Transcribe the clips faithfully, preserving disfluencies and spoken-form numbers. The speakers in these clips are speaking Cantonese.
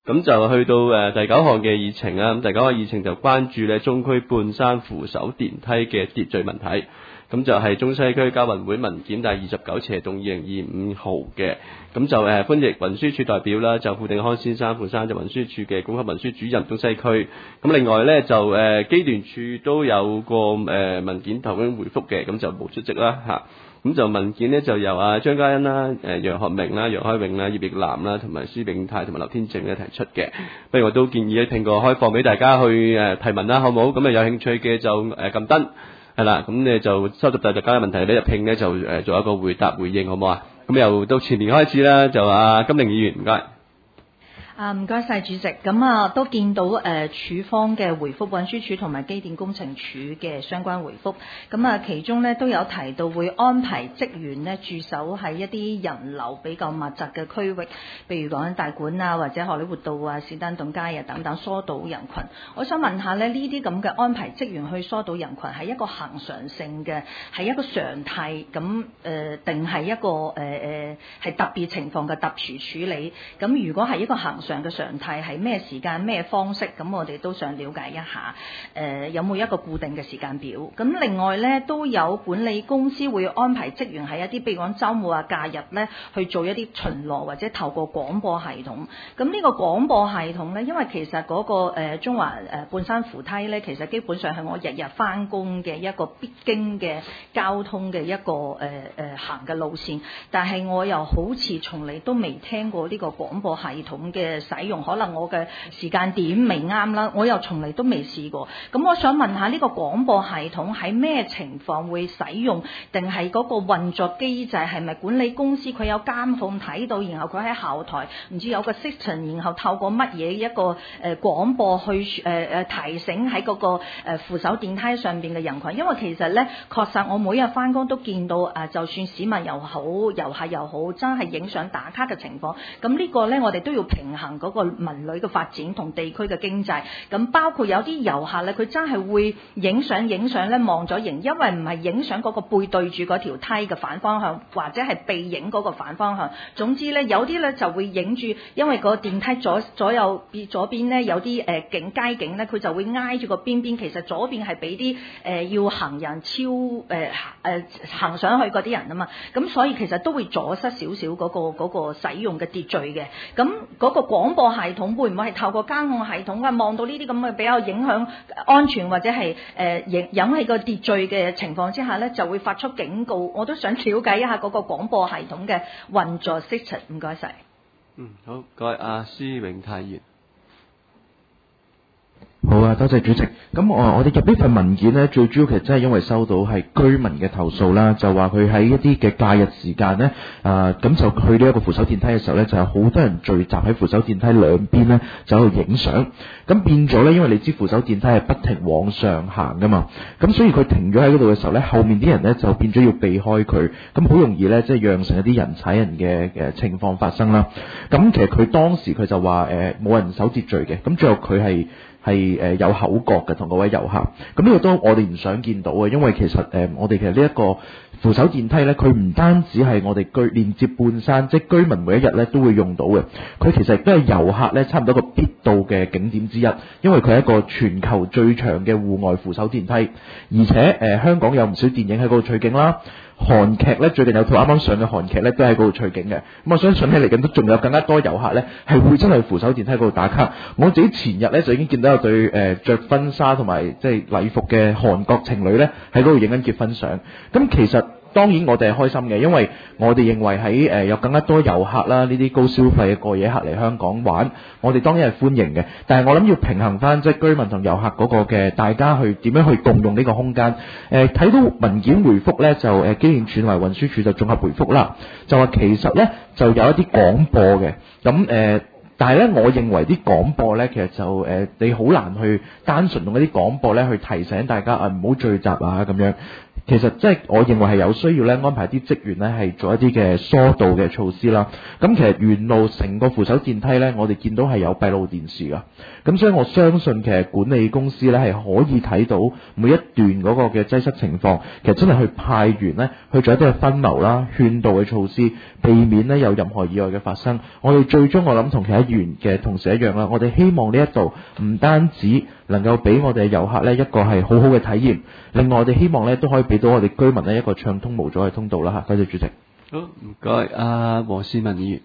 咁就去到誒第九項嘅議程啊，咁第九項議程就關注咧中區半山扶手電梯嘅秩序問題。咁就係中西區交運會文件第二十九斜動二零二五號嘅，咁就誒歡迎運輸署代表啦，就傅定康先生，傅生就運輸署嘅高級運輸主任中西區。咁另外咧就誒機電署都有個誒文件頭先回覆嘅，咁就冇出席啦嚇。咁就文件咧就由阿張嘉欣啦、誒楊學明啦、楊開永啦、葉奕南啦同埋施永泰同埋劉天正咧提出嘅。不如我都建議咧，聽過開放俾大家去誒提問啦，好唔好？咁啊有興趣嘅就誒撳燈。係啦，咁你就收集大家嘅問題咧，入拼咧就誒做一個回答回應，好唔好啊？咁由到前年開始啦，就阿金玲議員唔該。 啊，唔該晒主席。咁啊，都見到誒、呃、署方嘅回覆，運輸署同埋機電工程署嘅相關回覆。咁啊，其中咧都有提到會安排職員咧駐守喺一啲人流比較密集嘅區域，譬如講大館啊，或者荷里活道啊、士丹頓街啊等等，疏導人群。我想問下咧，呢啲咁嘅安排職員去疏導人群係一個恆常性嘅，係一個常態咁誒，定係一個誒誒係特別情況嘅特殊處理？咁如果係一個恆常嘅常態係咩時間咩方式？咁我哋都想了解一下。誒、呃、有冇一個固定嘅時間表？咁另外咧都有管理公司會安排職員喺一啲譬如講週末啊、假日咧去做一啲巡邏，或者透過廣播系統。咁呢個廣播系統咧，因為其實嗰、那個、呃、中環誒半山扶梯咧，其實基本上係我日日返工嘅一個必經嘅交通嘅一個誒誒、呃、行嘅路線，但係我又好似從嚟都未聽過呢個廣播系統嘅使用，可能我嘅時間點未啱啦，我又從嚟都未試過。咁我想問下呢個廣播系統喺咩情況會使用，定係嗰個運作機制係咪管理公司佢有監控睇到，然後佢喺後台唔知有個 system， 然後透過乜嘢一個誒廣播去誒誒提醒喺嗰個誒扶手電梯上邊嘅人群？因為其實咧確實我每日翻工都見到誒，就算市民又好遊客又好，真係影相打卡嘅情況。咁呢個咧我哋都要平衡嗰個文旅嘅發展同地區嘅經濟。咁包括有啲遊客咧，佢真係會影相影相咧望咗形，因為唔係影相嗰個背對住嗰條梯嘅反方向，或者係被影嗰個反方向。總之咧，有啲咧就會影住，因為個電梯左左右左邊咧有啲誒景街景咧，佢就會挨住個邊邊。其實左邊係俾啲誒要行人超誒誒、呃、行上去嗰啲人啊嘛，咁所以其實都會阻塞少少嗰個嗰、嗰個使用嘅秩序嘅。咁嗰個廣播系統會唔會係透過監控系統啊，望到呢啲咁嘅比較影響安全或者係誒引引起個秩序嘅情況之下咧，就會發出警告？我都想了解一下嗰個廣播系統嘅運作 system。唔該晒。 嗯，好，各位阿施永泰議員。 好啊，多謝主席。咁我我哋入呢份文件呢，最主要其實真係因為收到係居民嘅投訴啦，就話佢喺一啲嘅假日時間呢，啊、呃、咁就去呢一個扶手電梯嘅時候呢，就有好多人聚集喺扶手電梯兩邊呢，就喺度影相。咁變咗呢，因為你知扶手電梯係不停往上行噶嘛，咁所以佢停咗喺嗰度嘅時候呢，後面啲人呢就變咗要避開佢，咁好容易呢，即係釀成一啲人踩人嘅嘅情況發生啦。咁其實佢當時佢就話誒冇人守秩序嘅，咁最後佢係。係誒有口角嘅同嗰位遊客，咁呢個都我哋唔想見到嘅，因為其實誒、呃、我哋其實呢一個扶手電梯呢，佢唔單止係我哋居連接半山，即係居民每一日呢都會用到嘅，佢其實亦都係遊客呢差唔多一個必到嘅景點之一，因為佢係一個全球最長嘅戶外扶手電梯，而且誒、呃、香港有唔少電影喺嗰度取景啦。韓劇咧最近有套啱啱上嘅韓劇咧都喺嗰度取景嘅，咁我相信咧嚟緊都仲有更加多遊客咧係會真係扶手電梯嗰度打卡。我自己前日咧就已經見到有對誒著婚紗同埋即係禮服嘅韓國情侶咧喺嗰度影緊結婚相。咁其實當然我哋係開心嘅，因為我哋認為喺誒有更加多遊客啦，呢啲高消費嘅過夜客嚟香港玩，我哋當然係歡迎嘅。但係我諗要平衡翻即係居民同遊客嗰個嘅大家去點樣去共用呢個空間。誒、呃、睇到文件回覆咧就誒機電署同埋運輸署就綜合回覆啦，就話其實咧就有一啲廣播嘅，咁誒、呃、但係咧我認為啲廣播咧其實就誒、呃、你好難去單純用一啲廣播咧去提醒大家啊唔好聚集啊咁樣。 其實即係我認為係有需要咧安排啲職員咧係做一啲嘅疏導嘅措施啦。咁其實沿路成個扶手電梯咧，我哋見到係有閉路電視㗎。咁所以我相信其實管理公司咧係可以睇到每一段嗰個嘅擠塞情況，其實真係去派員咧去做一啲嘅分流啦、勸導嘅措施，避免咧有任何意外嘅發生。我哋最終我諗同其他議員嘅同事一樣啦，我哋希望呢一度唔單止能夠俾我哋嘅遊客咧一個係好好嘅體驗，另外我哋希望咧都可以俾到我哋居民咧一個暢通無阻嘅通道啦嚇。多謝主席。 好，唔該，阿黃思文議員。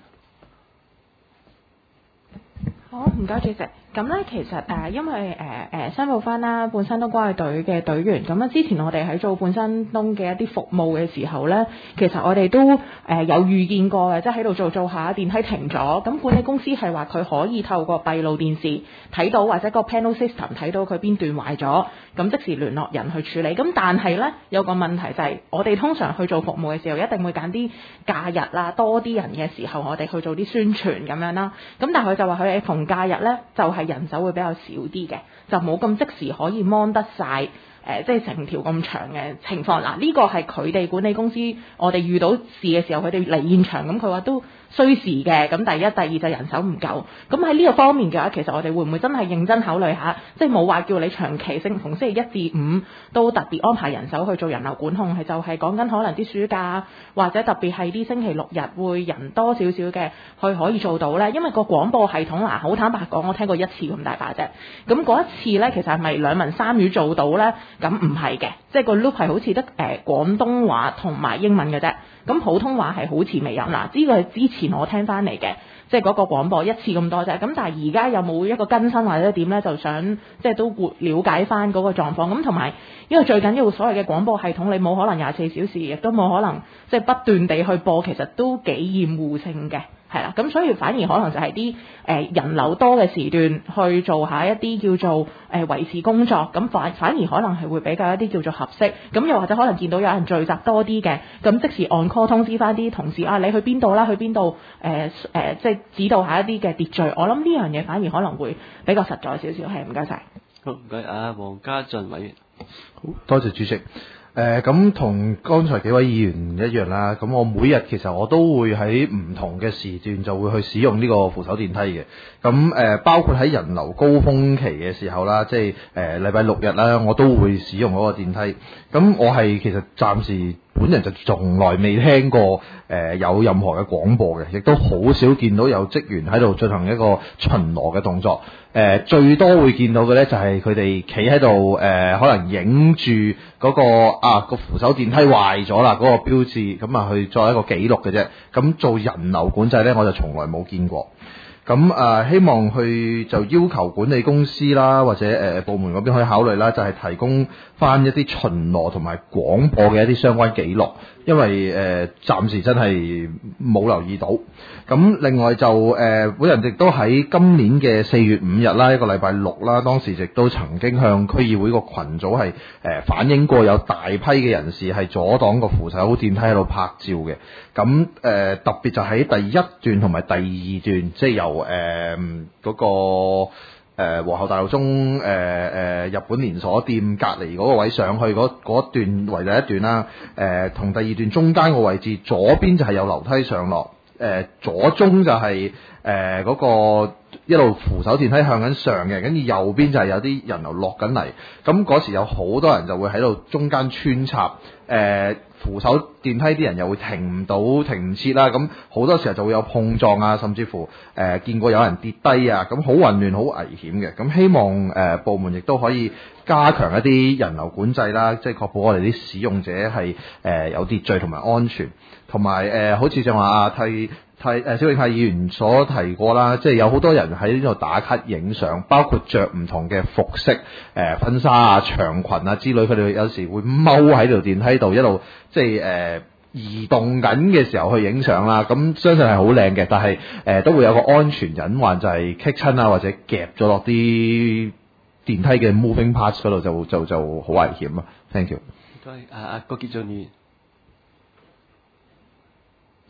好，唔該主席。咁咧其實誒、呃，因為誒誒申報翻啦，半山東關愛隊嘅隊員，咁啊之前我哋喺做半山東嘅一啲服務嘅時候咧，其實我哋都誒、呃、有預見過嘅，即係喺度做做下電梯停咗，咁管理公司係話佢可以透過閉路電視睇到或者個 panel system 睇到佢邊段壞咗，咁即時聯絡人去處理。咁但係咧有個問題就係、是，我哋通常去做服務嘅時候，一定會揀啲假日啦，多啲人嘅時候，我哋去做啲宣傳咁樣啦。咁但係佢就話佢哋逢假日咧就係、是人手會比較少啲嘅，就冇咁即時可以 mon 得晒。誒、呃，即係成條咁長嘅情況。嗱，呢個係佢哋管理公司，我哋遇到事嘅時候，佢哋嚟現場，咁佢話都需時嘅。咁第一、第二就人手唔夠。咁喺呢個方面嘅話，其實我哋會唔會真係認真考慮下？即係冇話叫你長期性從星期一至五都特別安排人手去做人流管控，係就係講緊可能啲暑假或者特別係啲星期六日會人多少少嘅，去可以做到呢？因為個廣播系統嗱，好坦白講，我聽過一次咁大把啫。咁嗰一次呢，其實係咪兩文三語做到呢？咁唔係嘅，即係個 loop 係好似得誒廣東話同埋英文嘅啫，咁普通話係好似未有。嗱，呢個係之前我聽翻嚟嘅，即係嗰個廣播一次咁多啫。咁但係而家有冇一個更新或者點呢？就想即係都了解翻嗰個狀況。咁同埋因為最緊要所謂嘅廣播系統，你冇可能廿四小時，亦都冇可能即係不斷地去播，其實都幾厭惡性嘅。係啦，咁所以反而可能就係啲誒人流多嘅時段去做下一啲叫做誒、呃、維持工作，咁反反而可能係會比較一啲叫做合適。咁又或者可能見到有人聚集多啲嘅，咁即時 on call 通知翻啲同事啊，你去邊度啦？去邊度？誒誒，即係指導下一啲嘅秩序。我諗呢樣嘢反而可能會比較實在少少。係，唔該晒。 好，唔該啊，黃家俊委員。 好多謝主席。誒咁同剛才幾位議員一樣啦，咁我每日其實我都會喺唔同嘅時段就會去使用呢個扶手電梯嘅。咁誒、呃、包括喺人流高峰期嘅時候啦，即係誒禮拜六日啦，我都會使用嗰個電梯。咁我係其實暫時本人就從來未聽過誒、呃、有任何嘅廣播嘅，亦都好少見到有職員喺度進行一個巡邏嘅動作。誒、呃、最多會見到嘅呢，就係佢哋企喺度誒，可能影住嗰個啊個扶手電梯壞咗啦嗰個標誌，咁啊去作一個記錄嘅啫。咁做人流管制呢，我就從來冇見過。咁誒、呃、希望去就要求管理公司啦，或者誒、呃、部門嗰邊可以考慮啦，就係、是、提供翻一啲巡邏同埋廣播嘅一啲相關記錄，因為誒、呃、暫時真係冇留意到。咁另外就誒、呃、本人亦都喺今年嘅四月五日啦，一個禮拜六啦，當時亦都曾經向區議會個群組係誒、呃、反映過有大批嘅人士係阻擋個扶手電梯喺度拍照嘅。咁誒、呃、特別就喺第一段同埋第二段，即係由誒嗰、呃那個誒、呃、皇后大道中誒誒、呃、日本連鎖店隔離嗰個位上去嗰嗰段為第一段啦，誒、呃、同第二段中間個位置，左邊就係有樓梯上落，誒、呃、左中就係誒嗰個一路扶手電梯向緊上嘅，跟住右邊就係有啲人流落緊嚟，咁嗰時有好多人就會喺度中間穿插，誒、呃。扶手電梯啲人又會停唔到，停唔切啦，咁好多時候就會有碰撞啊，甚至乎誒、呃、見過有人跌低啊，咁好混亂、好危險嘅。咁希望誒、呃、部門亦都可以加強一啲人流管制啦，即係確保我哋啲使用者係誒、呃、有秩序同埋安全，同埋誒好似就話啊替。提誒蕭永泰議員所提過啦，即係有好多人喺呢度打卡影相，包括着唔同嘅服飾、誒、呃、婚紗啊、長裙啊之類，佢哋有時會踎喺條電梯度一路即係誒、呃、移動緊嘅時候去影相啦。咁相信係好靚嘅，但係誒、呃、都會有個安全隱患，就係棘親啊或者夾咗落啲電梯嘅 moving parts 嗰度，就就就好危險啊。Thank you。 唔該，阿阿郭傑俊議員。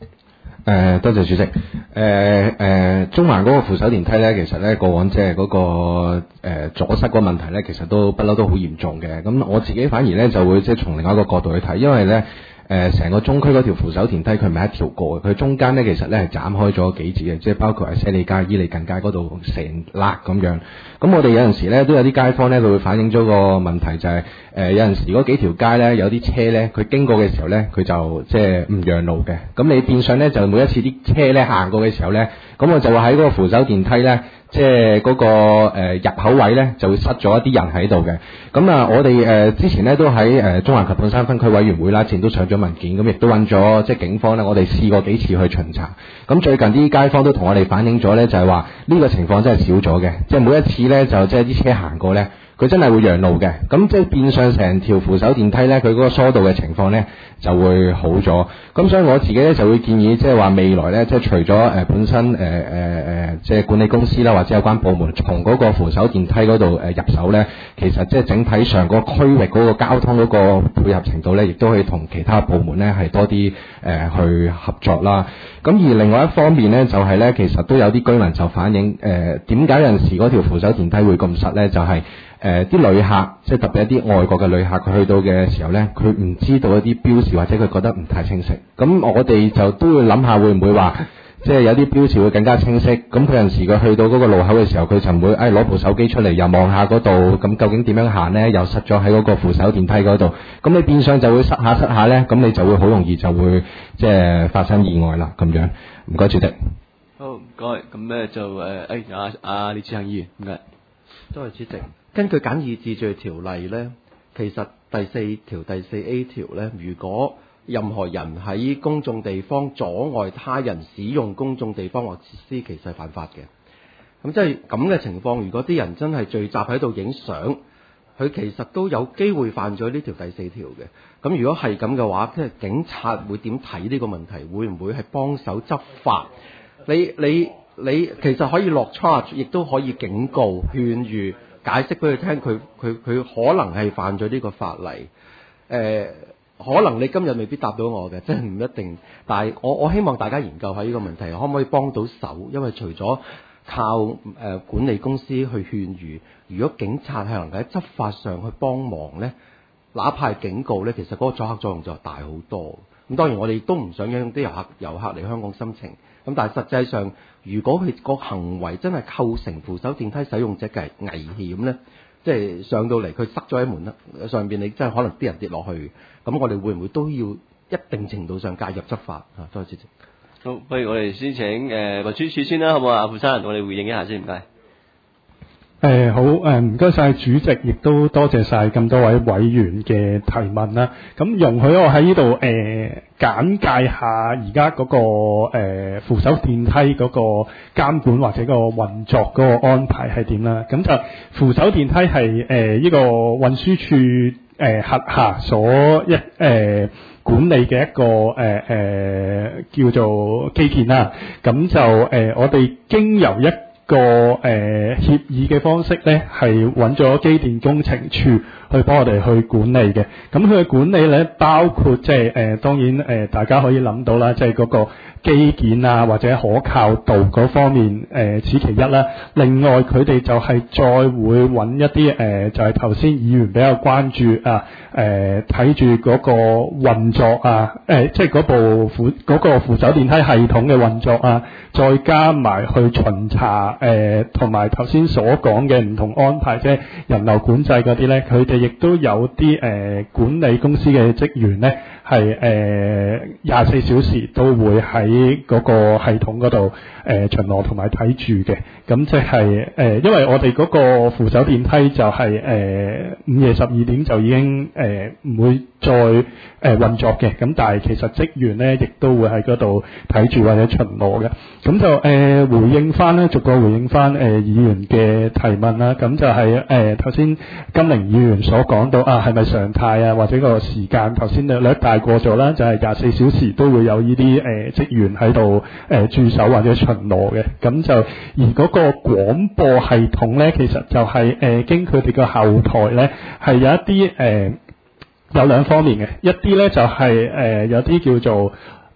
誒、呃，多謝主席。誒、呃、誒、呃，中環嗰個扶手電梯咧，其實咧過往即係嗰個誒、呃、阻塞嗰個問題咧，其實都不嬲都好嚴重嘅。咁我自己反而咧就會即係從另外一個角度去睇，因為咧誒成個中區嗰條扶手電梯佢唔係一條過嘅，佢中間咧其實咧係斬開咗幾節嘅，即係包括係西利街、伊利近街嗰度成粒咁樣。咁我哋有陣時咧都有啲街坊咧，佢會反映咗個問題就係、是、誒、呃、有陣時嗰幾條街咧有啲車咧佢經過嘅時候咧佢就即係唔讓路嘅，咁你變相咧就每一次啲車咧行過嘅時候咧，咁我就會喺嗰個扶手電梯咧即係嗰個誒、呃、入口位咧就會塞咗一啲人喺度嘅。咁啊我哋誒、呃、之前咧都喺誒、呃、中環及半山分區委員會啦，之前都上咗文件，咁亦都揾咗即係警方咧，我哋試過幾次去巡查。咁最近啲街坊都同我哋反映咗咧，就係話呢個情況真係少咗嘅，即係每一次咧就即係啲車行過咧，佢真係會讓路嘅。咁即係變相成條扶手電梯咧，佢嗰個疏導嘅情況咧就會好咗。咁所以我自己咧就會建議，即係話未來咧，即係除咗誒、呃、本身誒誒誒即係管理公司啦，或者有關部門從嗰個扶手電梯嗰度誒入手咧，其實即係整體上嗰個區域嗰個交通嗰個配合程度咧，亦都可以同其他部門咧係多啲誒、呃、去合作啦。咁而另外一方面咧，就係、是、咧，其實都有啲居民就反映誒點解有陣時嗰條扶手電梯會咁塞咧？就係誒啲旅客，即係特別一啲外國嘅旅客，佢去到嘅時候咧，佢唔知道一啲標示或者佢覺得唔太清晰。咁我哋就都會諗下會唔會話，即係有啲標示會更加清晰。咁佢有陣時佢去到嗰個路口嘅時候，佢就唔會誒攞部手機出嚟又望下嗰度，咁究竟點樣行咧？又塞咗喺嗰個扶手電梯嗰度。咁你變相就會塞下塞下咧，咁你就會好容易就會即係發生意外啦咁樣。唔該，主席。 好，唔該。咁咧就誒誒阿阿李志恒議員，唔該。 多謝主席。根據簡易治罪條例咧，其實第四條第四 A 條咧，如果任何人喺公眾地方阻礙他人使用公眾地方或設施，其實係犯法嘅。咁即係咁嘅情況，如果啲人真係聚集喺度影相，佢其實都有機會犯咗呢條第四條嘅。咁如果係咁嘅話，即係警察會點睇呢個問題？會唔會係幫手執法？你你你其實可以落 charge， 亦都可以警告、勸喻、解釋俾佢聽，佢佢佢可能係犯咗呢個法例。誒、呃，可能你今日未必答到我嘅，真係唔一定。但係我我希望大家研究下呢個問題，可唔可以幫到手？因為除咗靠誒、呃、管理公司去勸喻，如果警察係能夠喺執法上去幫忙咧，哪怕係警告咧，其實嗰個阻嚇作用就大好多。咁當然我哋都唔想讓啲遊客遊客嚟香港心情。咁但係實際上，如果佢個行為真係構成扶手電梯使用者嘅危險咧，即係上到嚟佢塞咗喺門上邊，你真係可能啲人跌落去。咁我哋會唔會都要一定程度上介入執法啊？多謝主席。 好，不如我哋先請誒運輸署先啦，好唔好啊？傅生，我哋回應一下先，唔該。 誒、呃、好誒，唔該晒主席，亦都多謝晒咁多位委員嘅提問啦。咁容許我喺呢度誒簡介下而家嗰個誒、呃、扶手電梯嗰個監管或者個運作嗰個安排係點啦。咁就扶手電梯係誒呢個運輸署誒轄下所一誒、呃、管理嘅一個誒誒、呃呃、叫做基建啦。咁就誒、呃、我哋經由一個誒、呃、協議嘅方式咧，係揾咗機電工程處去幫我哋去管理嘅。咁佢嘅管理咧，包括即係誒當然誒、呃、大家可以諗到啦，即係嗰個機件啊或者可靠度嗰方面誒此其一啦。另外佢哋就係再會揾一啲誒、呃、就係頭先議員比較關注啊誒睇住嗰個運作啊誒、呃、即係嗰部扶嗰、嗰個扶手電梯系統嘅運作啊，再加埋去巡查。誒同埋頭先所講嘅唔同安排，即係人流管制嗰啲咧，佢哋亦都有啲誒、呃、管理公司嘅職員咧，係誒廿四小時都會喺嗰個系統嗰度誒巡邏同埋睇住嘅。咁即係誒，因為我哋嗰個扶手電梯就係、是、誒、呃、午夜十二點就已經誒唔、呃、會再誒、呃、運作嘅。咁但係其實職員咧亦都會喺嗰度睇住或者巡邏嘅。咁就誒、呃、回應翻咧，逐個回應翻誒、呃、議員嘅提問啦。咁就係誒頭先金玲議員所講到啊，係咪常態啊，或者個時間頭先略略帶過咗啦，就係廿四小時都會有呢啲誒職員喺度誒駐守或者巡邏嘅。咁就而嗰個廣播系統咧，其實就係、是、誒、呃、經佢哋個後台咧，係有一啲誒、呃、有兩方面嘅，一啲咧就係、是、誒、呃、有啲叫做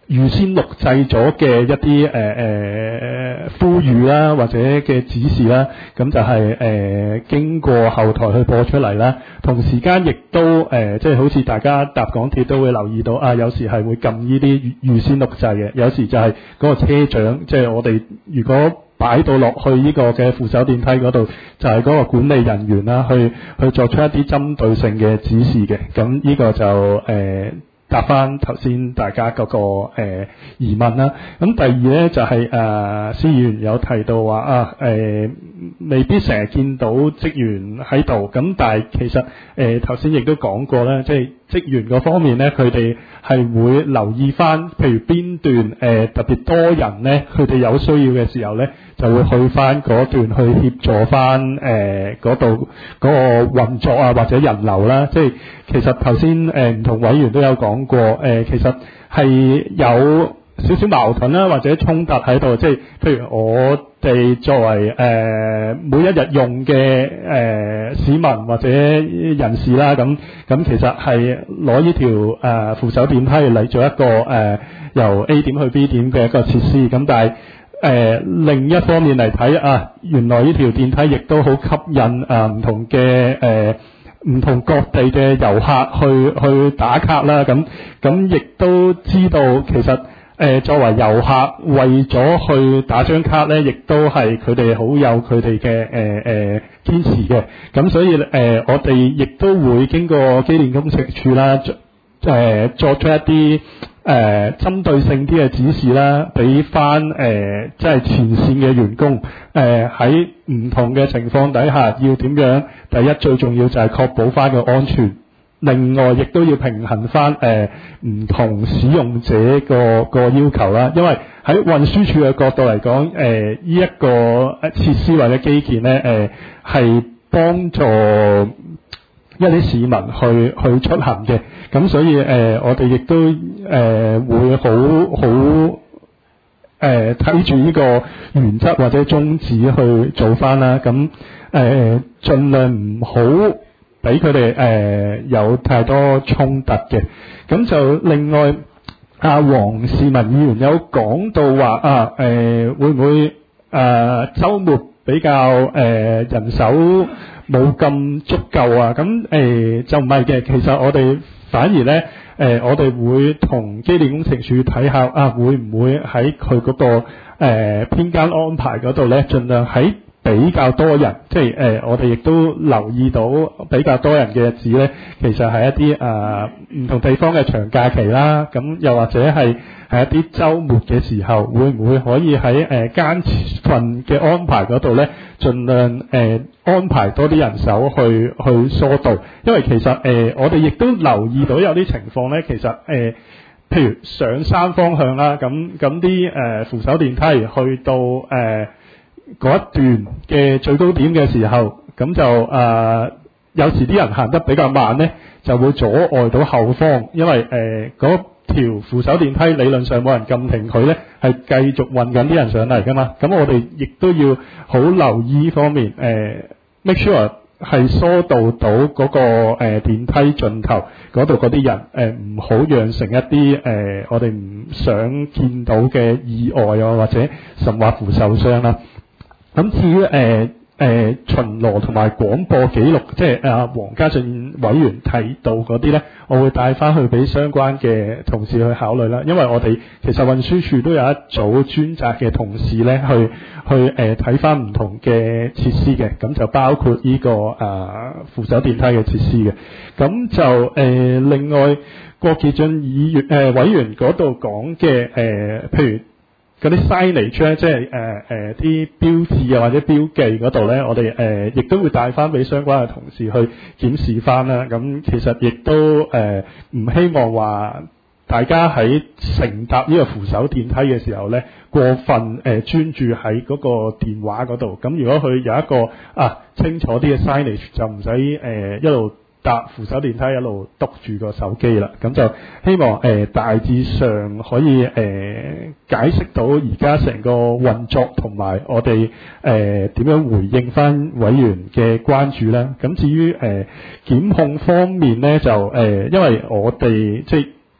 預先錄製咗嘅一啲誒誒呼籲啦，或者嘅指示啦，咁就係、是、誒、呃、經過後台去播出嚟啦。同時間亦都誒、呃，即係好似大家搭港鐵都會留意到啊，有時係會撳呢啲預預先錄製嘅，有時就係嗰個車長，即係我哋如果擺到落去呢個嘅扶手電梯嗰度，就係、是、嗰個管理人員啦，去去作出一啲針對性嘅指示嘅。咁呢個就誒。呃答翻頭先大家嗰、那個、呃、疑問啦。咁第二咧就係、是、誒，司議員有提到話啊誒、呃，未必成日見到職員喺度。咁但係其實誒頭先亦都講過啦，即係職員嗰方面咧，佢哋係會留意翻，譬如邊段誒、呃、特別多人咧，佢哋有需要嘅時候咧，就會去翻嗰段去協助翻誒嗰度嗰個運作啊，或者人流啦。即係其實頭先誒唔同委員都有講過，誒、呃、其實係有少少矛盾啦，或者衝突喺度。即係譬如我哋作為誒、呃、每一日用嘅誒、呃、市民或者人士啦，咁咁其實係攞呢條誒、呃、扶手電梯嚟做一個誒、呃、由 A 點去 B 點嘅一個設施。咁但係誒、呃、另一方面嚟睇啊，原來呢條電梯亦都好吸引啊唔同嘅誒唔同各地嘅遊客去去打卡啦。咁咁亦都知道其實。誒、呃、作為遊客為咗去打張卡咧，亦都係佢哋好有佢哋嘅誒誒堅持嘅。咁所以誒、呃、我哋亦都會經過機電工程署啦，誒、呃、作出一啲誒、呃、針對性啲嘅指示啦，俾翻誒即係前線嘅員工誒喺唔同嘅情況底下要點樣。第一最重要就係確保翻個安全。另外，亦都要平衡翻誒唔同使用者個個要求啦。因為喺運輸署嘅角度嚟講，誒呢一個設施或者基建咧，誒係幫助一啲市民去去出行嘅。咁所以誒、呃，我哋亦都誒、呃、會好好誒睇住呢個原則或者宗旨去做翻啦。咁誒盡量唔好俾佢哋誒有太多衝突嘅。咁就另外，阿黃士文議員有講到話啊誒、呃、會唔會誒、呃、週末比較誒、呃、人手冇咁足夠啊？咁誒、呃、就唔係嘅，其實我哋反而咧誒、呃、我哋會同機電工程署睇下啊，會唔會喺佢嗰個誒、呃、編間安排嗰度咧，盡量喺比較多人，即係誒、呃，我哋亦都留意到比較多人嘅日子咧，其實係一啲誒唔同地方嘅長假期啦。咁又或者係係一啲週末嘅時候，會唔會可以喺誒間份嘅安排嗰度咧，盡量誒、呃、安排多啲人手去去疏導？因為其實誒、呃，我哋亦都留意到有啲情況咧，其實誒、呃，譬如上山方向啦，咁咁啲誒扶手電梯去到誒。呃嗰一段嘅最高點嘅時候，咁就誒、呃、有時啲人行得比較慢呢，就會阻礙到後方，因為誒嗰、呃、條扶手電梯理論上冇人撳停佢呢，係繼續運緊啲人上嚟㗎嘛。咁我哋亦都要好留意呢方面，誒、呃、make sure 係疏導到嗰、那個誒、呃、電梯盡頭嗰度嗰啲人，誒唔好釀成一啲誒、呃、我哋唔想見到嘅意外啊，或者甚或乎受傷啦。咁至於誒誒巡邏同埋廣播記錄，即係阿黃家俊委員提到嗰啲咧，我會帶翻去俾相關嘅同事去考慮啦。因為我哋其實運輸署都有一組專責嘅同事咧，去去誒睇翻唔同嘅設施嘅，咁就包括呢、這個誒、呃、扶手電梯嘅設施嘅。咁就誒、呃、另外郭傑俊議員誒、呃、委員嗰度講嘅誒，譬如嗰啲 signage 咧，即係誒誒啲標誌啊或者標記嗰度咧，我哋誒亦都會帶翻俾相關嘅同事去檢視翻啦。咁其實亦都誒唔希望話大家喺乘搭呢個扶手電梯嘅時候咧，過分誒、呃、專注喺嗰個電話嗰度。咁如果佢有一個啊清楚啲嘅 signage，就唔使誒一路搭扶手電梯一路篤住個手機啦。咁就希望誒、呃、大致上可以誒、呃、解釋到而家成個運作同埋我哋誒點樣回應翻委員嘅關注啦。咁至於誒、呃、檢控方面咧，就誒、呃、因為我哋即係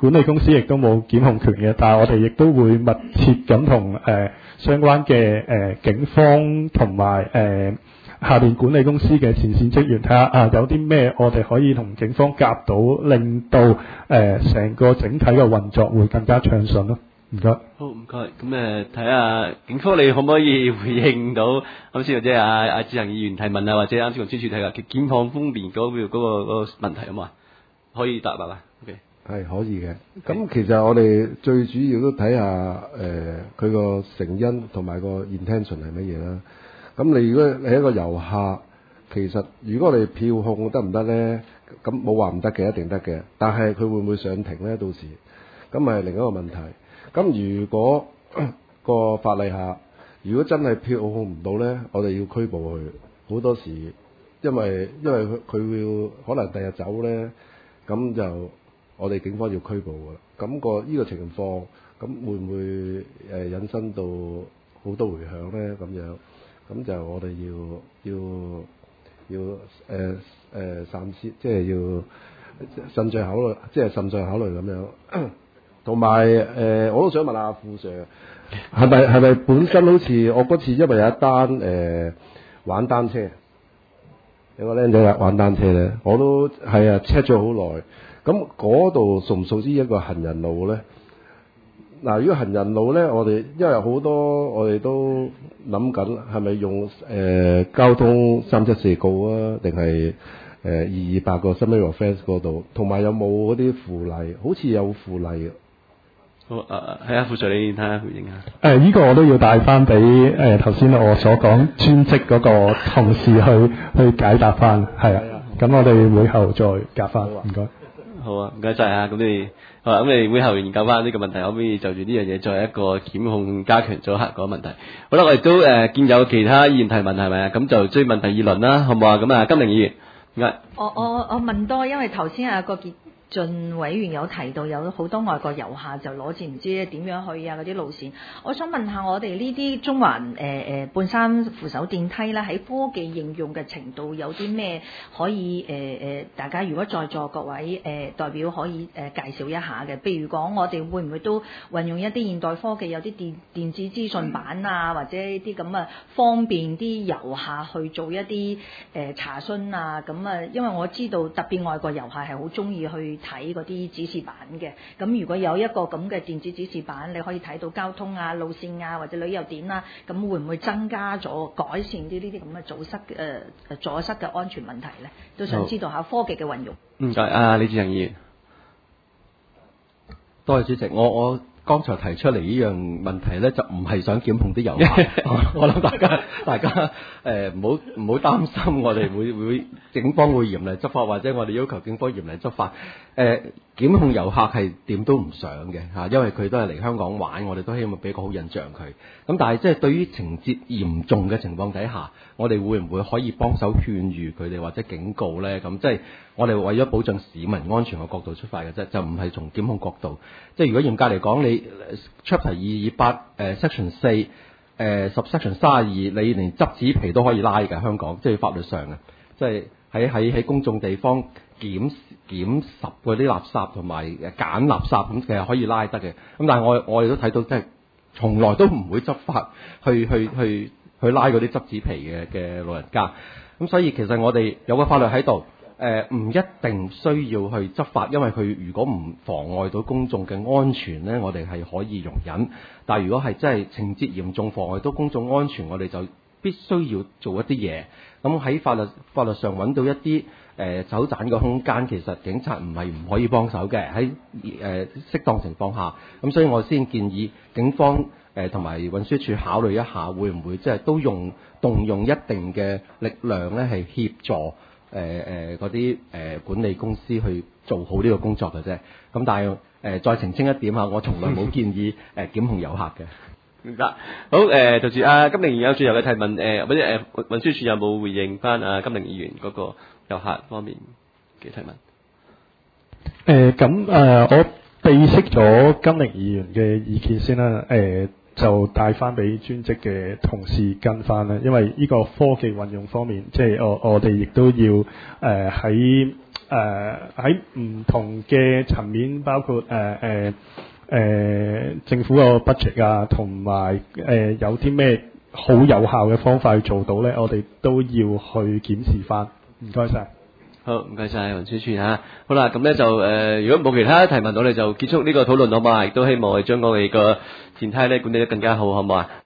管理公司亦都冇檢控權嘅，但係我哋亦都會密切咁同誒相關嘅誒、呃、警方同埋誒下邊管理公司嘅前線職員睇下啊，有啲咩我哋可以同警方夾到，令到誒成、呃、個整體嘅運作會更加暢順咯。唔該。 好，唔該。咁誒睇下警方你可唔可以回應到啱先或者阿阿志恒議員提問啊，或者啱先同專署睇下檢控方面嗰、嗰個嗰、嗰個嗰、嗰個問題啊嘛，可以答埋嘛 ？OK。 係可以嘅。咁其實我哋最主要都睇下誒佢個成因同埋個 intention 係乜嘢啦。咁你如果你係一個遊客，其實如果我哋票控得唔得咧？咁冇話唔得嘅，一定得嘅。但係佢會唔會上庭咧？到時咁係另一個問題。咁如果個法例下，如果真係票控唔到咧，我哋要拘捕佢。好多時因為因為佢佢會可能第日走咧，咁就我哋警方要拘捕㗎啦。咁個呢個情況，咁會唔會誒引申到好多迴響咧？咁樣咁就我哋要要要誒誒三思，即係要慎重考慮，即係慎重考慮咁樣。同埋誒，我都想問下傅 Sir， 係咪係咪本身好似我嗰次，因為有一單誒、呃、玩單車，有個僆仔玩單車咧，我都係啊 check 咗好耐。咁嗰度屬唔屬於一個行人路咧？嗱，如果行人路咧，我哋因為好多我哋都諗緊係咪用誒、呃、交通三七四告啊，定係誒二二八個 summary offence 嗰度，同埋有冇嗰啲附例？好似有附例嘅。 好誒，係啊，傅 Sir，你睇下回應下。誒、 呃，呢、這個我都要帶翻俾誒頭先我所講專職嗰個同事去去解答翻，係啊。咁我哋會後再夾翻，唔該。 好啊，唔該晒啊。咁你好啦，咁你會後研究翻呢個問題，可唔可以就住呢樣嘢作為一個檢控加強阻嚇嗰個問題？好啦，我哋都誒、呃、見有其他議員提問係咪啊？咁就追問第二輪啦，好唔好啊？咁啊，金玲議員，唔該。 我我我問多，因為頭先啊郭傑進委員有提到有好多外國遊客就攞住唔知點樣去啊嗰啲路線，我想問下我哋呢啲中環誒誒半山扶手電梯咧，喺科技應用嘅程度有啲咩可以誒誒、呃、大家如果在座各位誒、呃、代表可以誒、呃、介紹一下嘅，譬如講我哋會唔會都運用一啲現代科技，有啲電電子資訊版啊，或者啲咁啊方便啲遊客去做一啲誒、呃、查詢啊，咁啊因為我知道特別外國遊客係好中意去睇嗰啲指示板嘅，咁如果有一個咁嘅電子指示板，你可以睇到交通啊、路線啊或者旅遊點啦，咁會唔會增加咗改善啲呢啲咁嘅阻塞誒誒阻塞嘅安全問題咧？都想知道下科技嘅運用。 唔該，啊李志恒議員， 多謝主席，我我。剛才提出嚟呢樣問題咧，就唔係想檢控啲遊客。我諗大家大家誒唔好唔好擔心，我哋會會警方會嚴厲執法，或者我哋要求警方嚴厲執法。誒、呃、檢控遊客係點都唔想嘅嚇，因為佢都係嚟香港玩，我哋都希望俾個好印象佢。咁但係即係對於情節嚴重嘅情況底下，我哋會唔會可以幫手勸喻佢哋或者警告咧？咁即係我哋為咗保障市民安全嘅角度出發嘅啫，就唔係從檢控角度。即係如果嚴格嚟講，你 chapter 二二八誒 section 四誒 subsection 三十二，你連執紙皮都可以拉嘅香港，即係法律上嘅，即係喺喺喺公眾地方檢檢拾嗰啲垃圾同埋誒揀垃圾咁，其實可以拉得嘅。咁但係我我哋都睇到，即係從來都唔會執法去去去去拉嗰啲執紙皮嘅嘅老人家。咁所以其實我哋有個法律喺度。誒唔、呃、一定需要去執法，因為佢如果唔妨礙到公眾嘅安全呢，我哋係可以容忍。但係如果係真係情節嚴重妨礙到公眾安全，我哋就必須要做一啲嘢。咁喺法律法律上揾到一啲誒走盞嘅空間，其實警察唔係唔可以幫手嘅，喺誒適當情況下。咁所以我先建議警方誒同埋運輸署考慮一下，會唔會即係都用動用一定嘅力量咧，係協助。誒誒嗰啲誒管理公司去做好呢個工作嘅啫，咁但係誒、呃、再澄清一點嚇，我從來冇建議誒、呃、檢控遊客嘅。 明白。好誒，就住阿金玲議員有最後嘅提問誒，或者誒運輸署有冇回應翻阿金玲議員嗰個遊客方面嘅提問？ 誒咁誒，我備悉咗金玲議員嘅意見先啦。誒、呃。 就帶翻俾專職嘅同事跟翻啦。因為呢個科技運用方面，即係我我哋亦都要誒喺誒喺唔同嘅層面，包括誒誒誒政府個 budget 啊，同埋誒有啲咩好有效嘅方法去做到咧，我哋都要去檢視翻。唔該晒。 好，唔該晒黃小柱嚇。好啦，咁咧就誒、呃，如果冇其他提問，我哋就結束呢個討論好嘛？亦都希望我哋將我哋個電梯咧管理得更加好，好唔好啊？